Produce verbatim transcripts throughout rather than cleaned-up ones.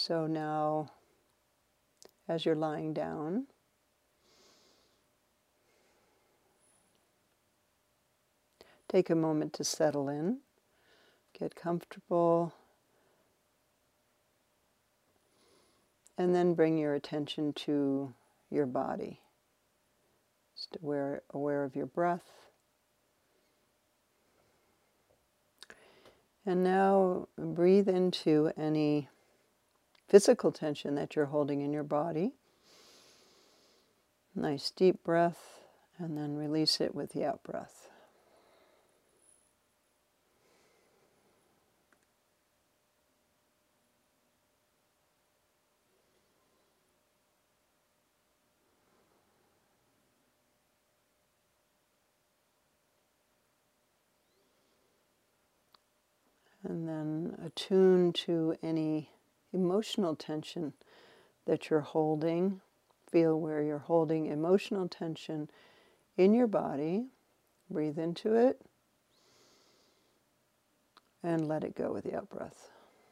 So now, as you're lying down, take a moment to settle in, get comfortable, and then bring your attention to your body. Just aware, aware of your breath. And now breathe into any physical tension that you're holding in your body. Nice deep breath, and then release it with the out breath. And then attune to any emotional tension that you're holding. Feel where you're holding emotional tension in your body. Breathe into it and let it go with the out breath.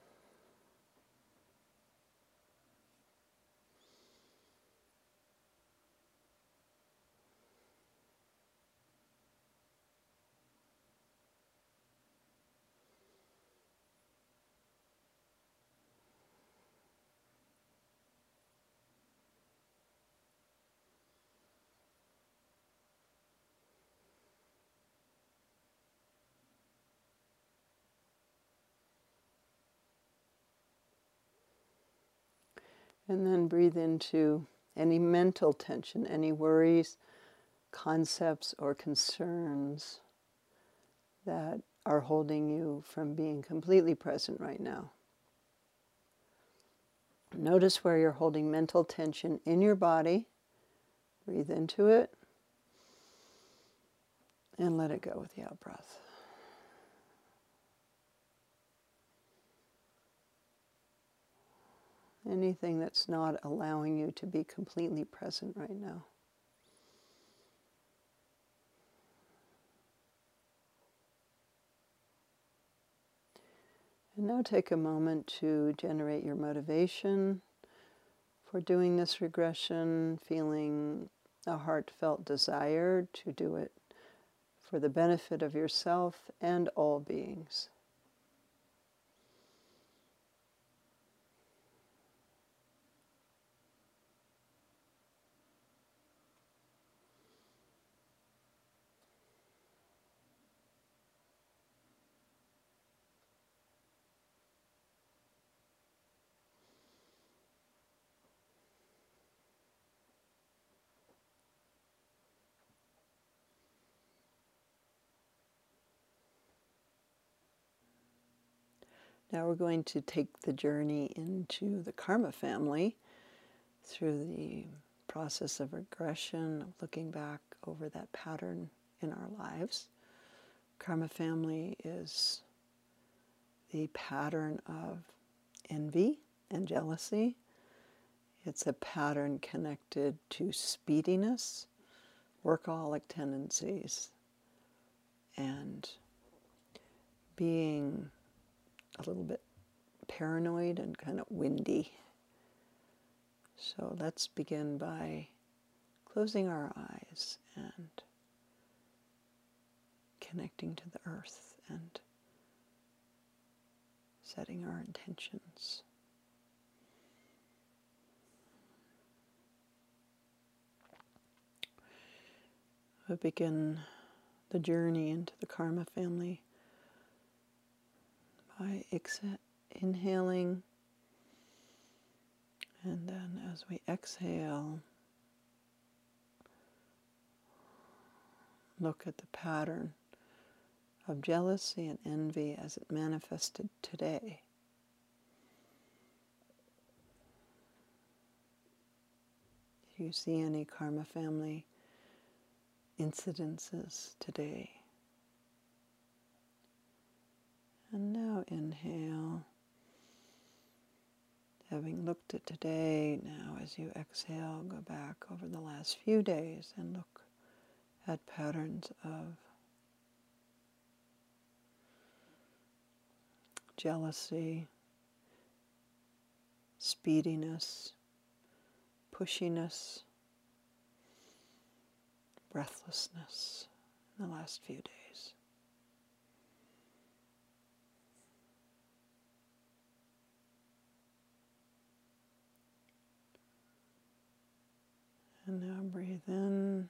And then breathe into any mental tension, any worries, concepts, or concerns that are holding you from being completely present right now. Notice where you're holding mental tension in your body. Breathe into it and let it go with the out breath. Anything that's not allowing you to be completely present right now. And now take a moment to generate your motivation for doing this regression, feeling a heartfelt desire to do it for the benefit of yourself and all beings. Now we're going to take the journey into the karma family through the process of regression, of looking back over that pattern in our lives. Karma family is the pattern of envy and jealousy. It's a pattern connected to speediness, workaholic tendencies, and being a little bit paranoid and kind of windy. So let's begin by closing our eyes and connecting to the earth and setting our intentions. We'll begin the journey into the karma family by ex- inhaling, and then as we exhale, look at the pattern of jealousy and envy as it manifested today. Do you see any karma family incidences today? And now inhale. Having looked at today, now as you exhale, go back over the last few days and look at patterns of jealousy, speediness, pushiness, breathlessness in the last few days. And now breathe in.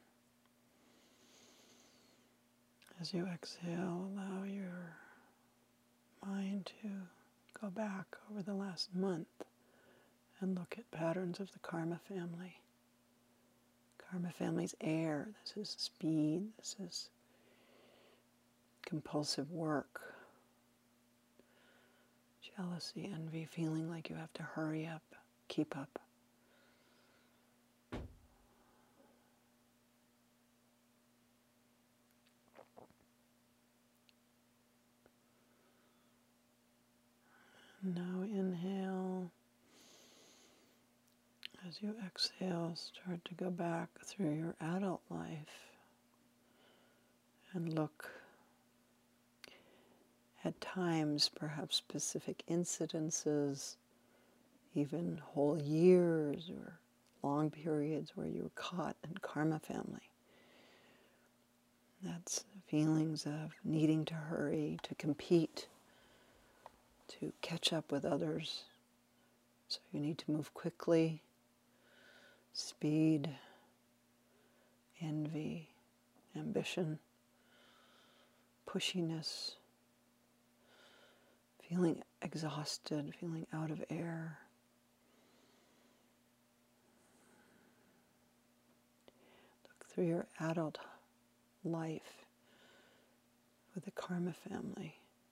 As you exhale, allow your mind to go back over the last month and look at patterns of the karma family. Karma family's air. This is speed. This is compulsive work. Jealousy, envy, feeling like you have to hurry up, keep up. Now inhale. As you exhale, start to go back through your adult life and look at times, perhaps specific incidences, even whole years or long periods where you were caught in karma family. That's feelings of needing to hurry, to compete, to catch up with others. So you need to move quickly. Speed, envy, ambition, pushiness, feeling exhausted, feeling out of air. Look through your adult life with the karma family.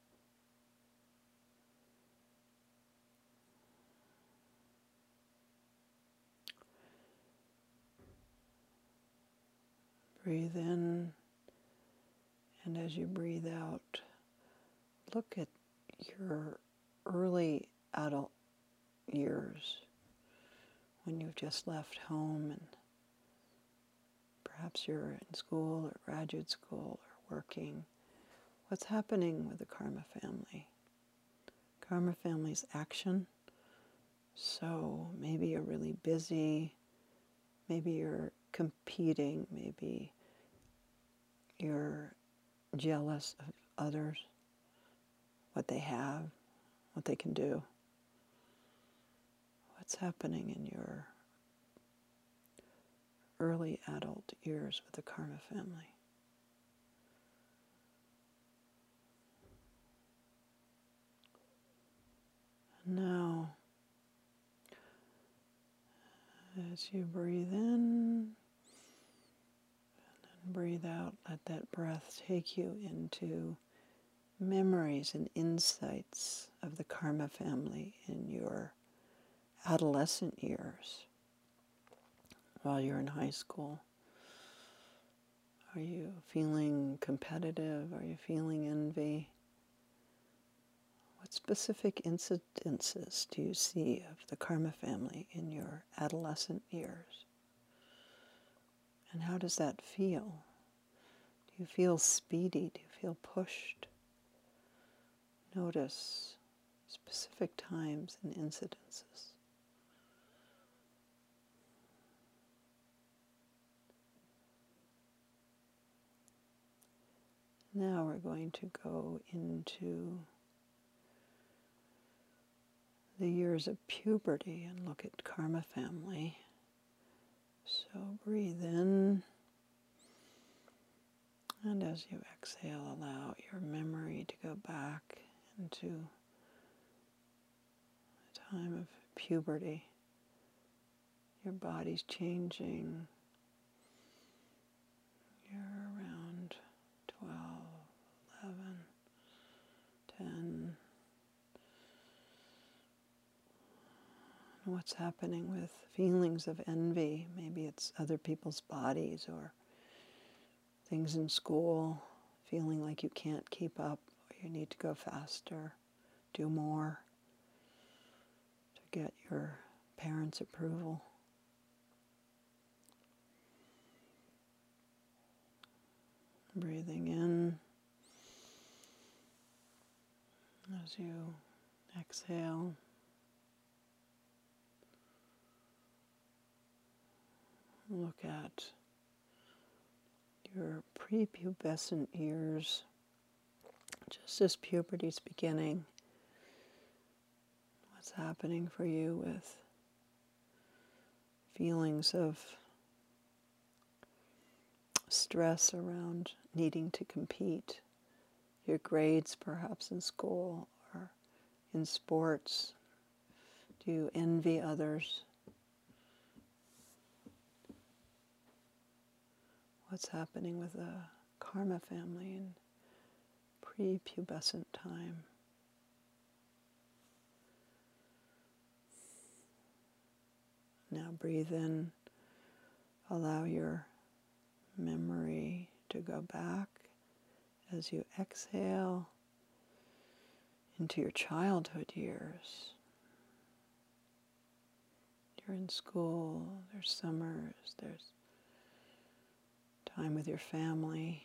Breathe in, and as you breathe out, look at your early adult years when you've just left home and perhaps you're in school or graduate school or working. What's happening with the karma family? Karma family's action. So maybe you're really busy, maybe you're competing, maybe you're jealous of others, what they have, what they can do. What's happening in your early adult years with the karma family? And now, as you breathe in and then breathe out, let that breath take you into memories and insights of the karma family in your adolescent years while you're in high school. Are you feeling competitive? Are you feeling envy? What specific incidences do you see of the karma family in your adolescent years? And how does that feel? Do you feel speedy? Do you feel pushed? Notice specific times and incidences. Now we're going to go into the years of puberty and look at karma family. So breathe in, and as you exhale, allow your memory to go back into a time of puberty. Your body's changing. You're around twelve, eleven, ten. What's happening with feelings of envy? Maybe it's other people's bodies or things in school, feeling like you can't keep up or you need to go faster, do more to get your parents' approval. Breathing in as you exhale. Look at your prepubescent years, just as puberty's beginning. What's happening for you with feelings of stress around needing to compete, your grades perhaps in school or in sports? Do you envy others? What's happening with the karma family in prepubescent time? Now breathe in, allow your memory to go back as you exhale into your childhood years. You're in school, there's summers, there's time with your family,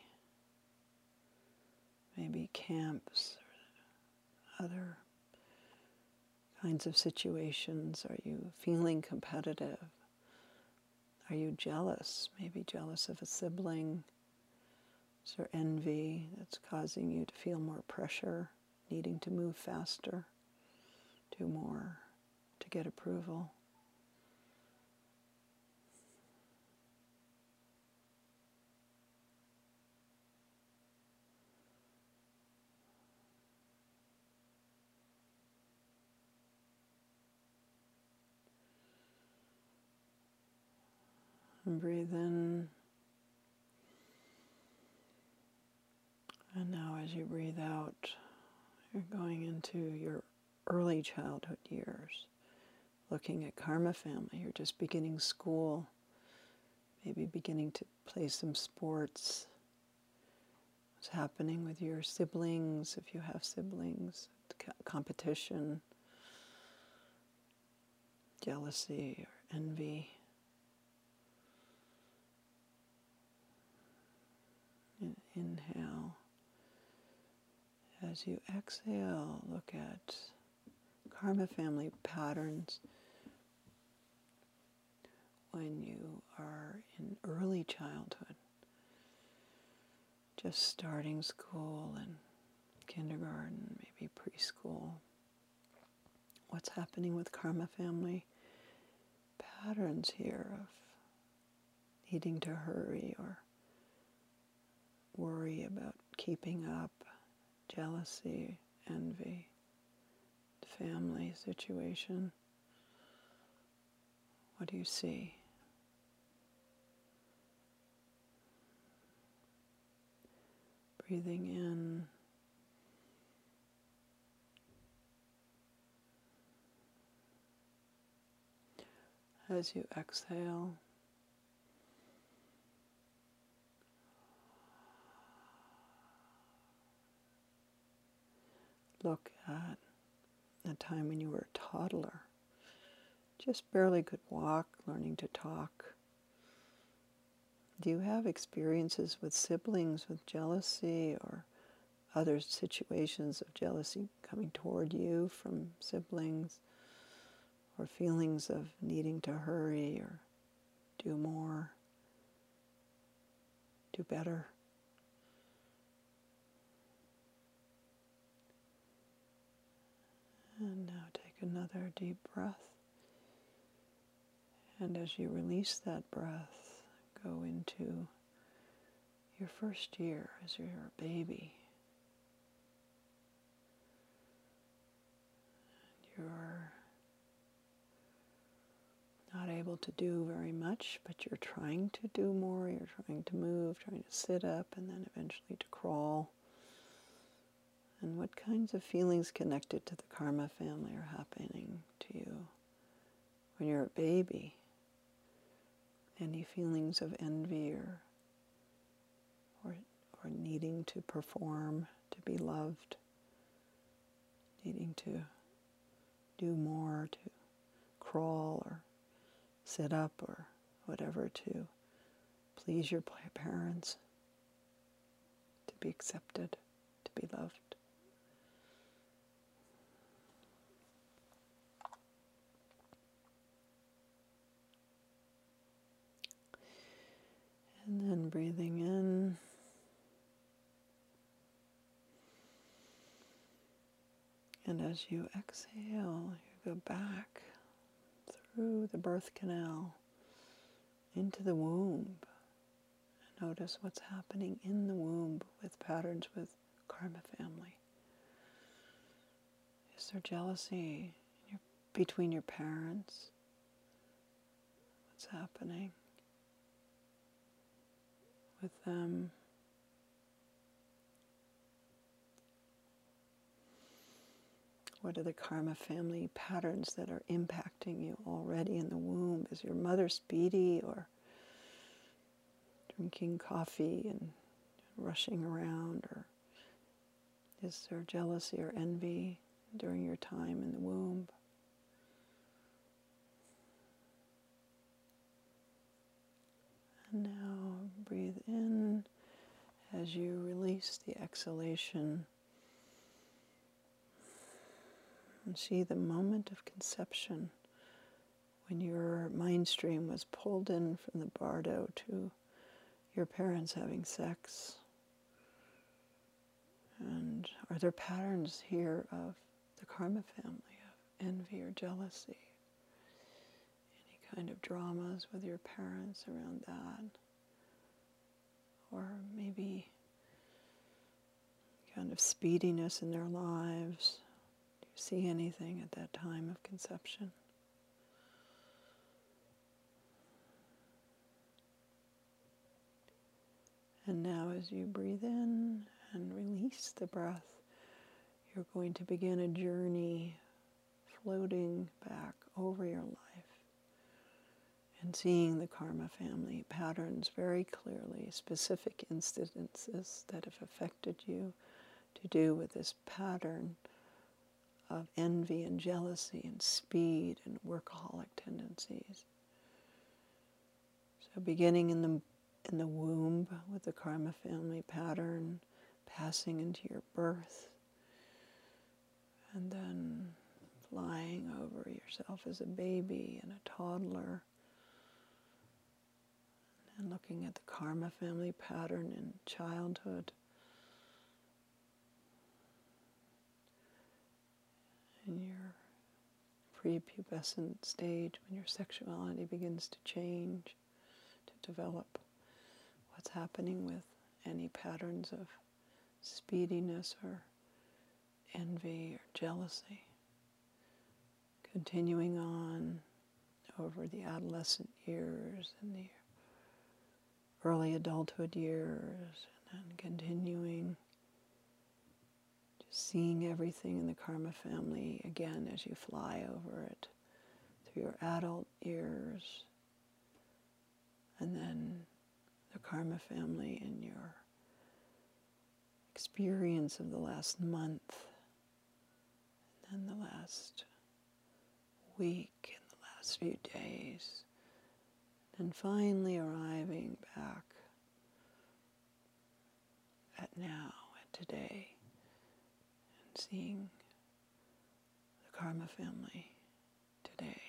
maybe camps or other kinds of situations. Are you feeling competitive? Are you jealous? Maybe jealous of a sibling? Is there envy that's causing you to feel more pressure, needing to move faster, do more to get approval? And breathe in. And now as you breathe out, you're going into your early childhood years, looking at karma family. You're just beginning school, maybe beginning to play some sports. What's happening with your siblings, if you have siblings, competition, jealousy or envy. In- inhale. As you exhale, look at karma family patterns when you are in early childhood, just starting school and kindergarten, maybe preschool. What's happening with karma family patterns here of needing to hurry or worry about keeping up, jealousy, envy, family situation? What do you see? Breathing in. As you exhale, look at a time when you were a toddler, just barely could walk, learning to talk. Do you have experiences with siblings with jealousy or other situations of jealousy coming toward you from siblings, or feelings of needing to hurry or do more, do better? And now take another deep breath. And as you release that breath, go into your first year as you're a baby. You're not able to do very much, but you're trying to do more. You're trying to move, trying to sit up, and then eventually to crawl. And what kinds of feelings connected to the karma family are happening to you when you're a baby? Any feelings of envy or, or, or needing to perform, to be loved, needing to do more, to crawl or sit up or whatever to please your parents, to be accepted, to be loved? Breathing in. And as you exhale, you go back through the birth canal into the womb. And notice what's happening in the womb with patterns with karma family. Is there jealousy in your, between your parents? What's happening with them? What are the karma family patterns that are impacting you already in the womb? Is your mother speedy or drinking coffee and rushing around? Or is there jealousy or envy during your time in the womb? And now breathe in as you release the exhalation. And see the moment of conception when your mind stream was pulled in from the bardo to your parents having sex. And are there patterns here of the karma family, of envy or jealousy? Any kind of dramas with your parents around that? Or maybe kind of speediness in their lives? See anything at that time of conception? And now as you breathe in and release the breath, you're going to begin a journey floating back over your life and seeing the karma family patterns very clearly, specific incidences that have affected you to do with this pattern of envy and jealousy and speed and workaholic tendencies. So beginning in the in the womb with the karma family pattern, passing into your birth, and then flying over yourself as a baby and a toddler, and looking at the karma family pattern in childhood, in your prepubescent stage when your sexuality begins to change, to develop, what's happening with any patterns of speediness or envy or jealousy. Continuing on over the adolescent years and the early adulthood years, and then continuing seeing everything in the karma family again as you fly over it through your adult years, and then the karma family in your experience of the last month, and then the last week, and the last few days, and finally arriving back at now, at today, seeing the karma family today,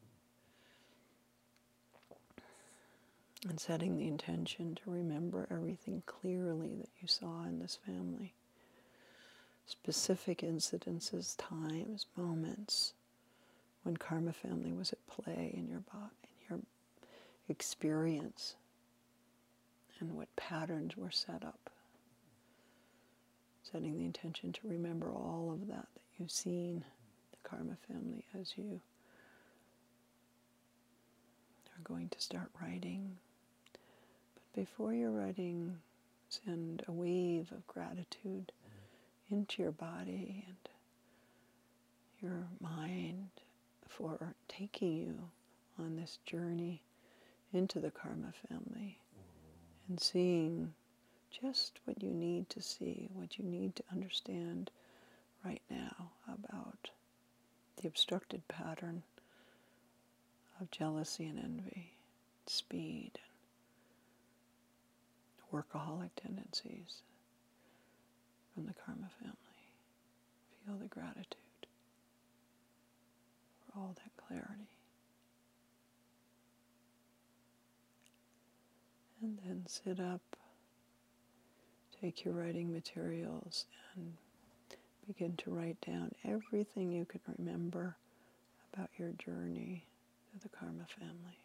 and setting the intention to remember everything clearly that you saw in this family. Specific incidences, times, moments when karma family was at play in your body, in your experience, and what patterns were set up. Setting the intention to remember all of that that you've seen, the karma family, as you are going to start writing. But before you're writing, send a wave of gratitude into your body and your mind for taking you on this journey into the karma family and seeing just what you need to see, what you need to understand right now about the obstructed pattern of jealousy and envy, speed, and workaholic tendencies from the karma family. Feel the gratitude for all that clarity. And Then sit up, take your writing materials, and begin to write down everything you can remember about your journey to the Karma family.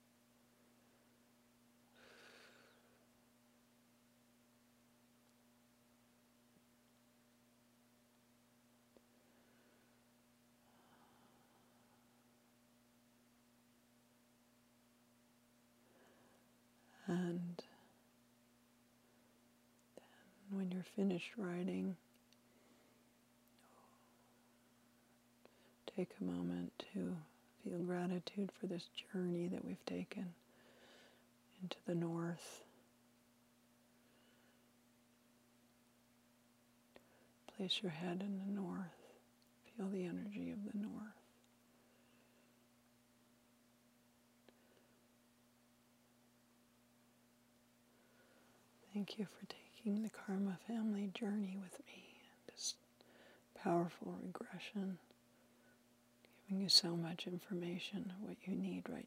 And then when you're finished writing, take a moment to feel gratitude for this journey that we've taken into the north. Place your head in the north. Feel the energy of the north. Thank you for taking the Karma family journey with me. This powerful regression, giving you so much information of what you need right